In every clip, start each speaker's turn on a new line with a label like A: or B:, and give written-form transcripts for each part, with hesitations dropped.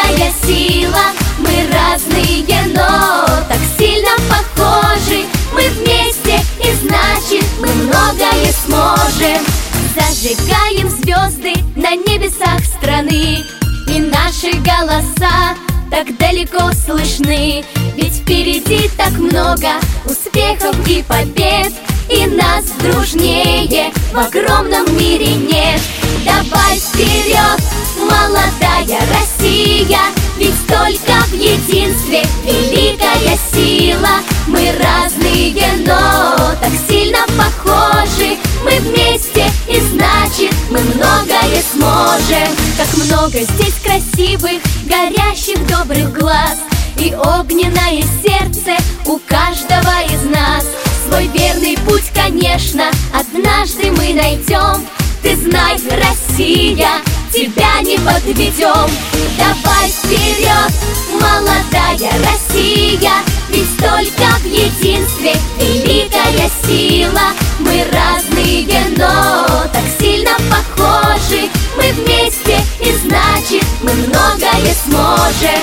A: великая сила. Мы разные, но так сильно похожи. Мы вместе, и значит мы многое сможем. Зажигаем звезды на небесах страны, и наши голоса так далеко слышны. Ведь впереди так много успехов и побед, и нас дружнее в огромном мире нет. Давай вперед, молодая Россия, ведь только в единстве великая сила. Мы разные, но так сильно похожи. Мы вместе, и значит мы многое сможем. Как много здесь красивых, горящих добрых глаз, и огненное сердце у каждого из нас. Свой верный путь, конечно, однажды мы найдем. Ты знай, Россия, тебя не подведем. Давай вперед, молодая Россия, ведь только в единстве великая сила. Мы разные, но так сильно похожи. Мы вместе, и значит мы многое сможем.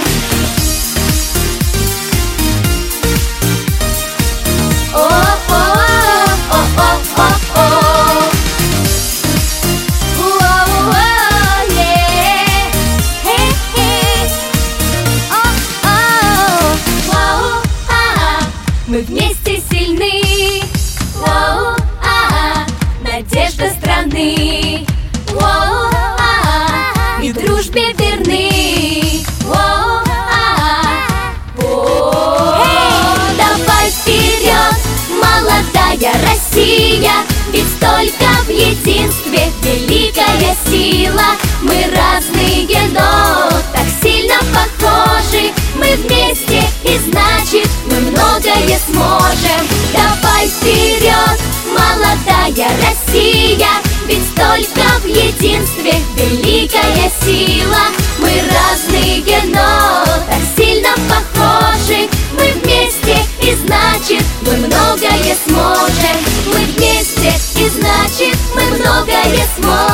A: Мы вместе сильны, надежда страны, и дружбе верны. Давай вперед, молодая Россия, ведь только в единстве великая сила. Мы разные, но так сильно похожи. Мы вместе, и значит мы многое сможем. Давай вперед, молодая Россия, ведь только в единстве великая сила. Мы разные, но так сильно похожи. Мы вместе, и значит мы многое сможем. Мы вместе, и значит мы многое сможем.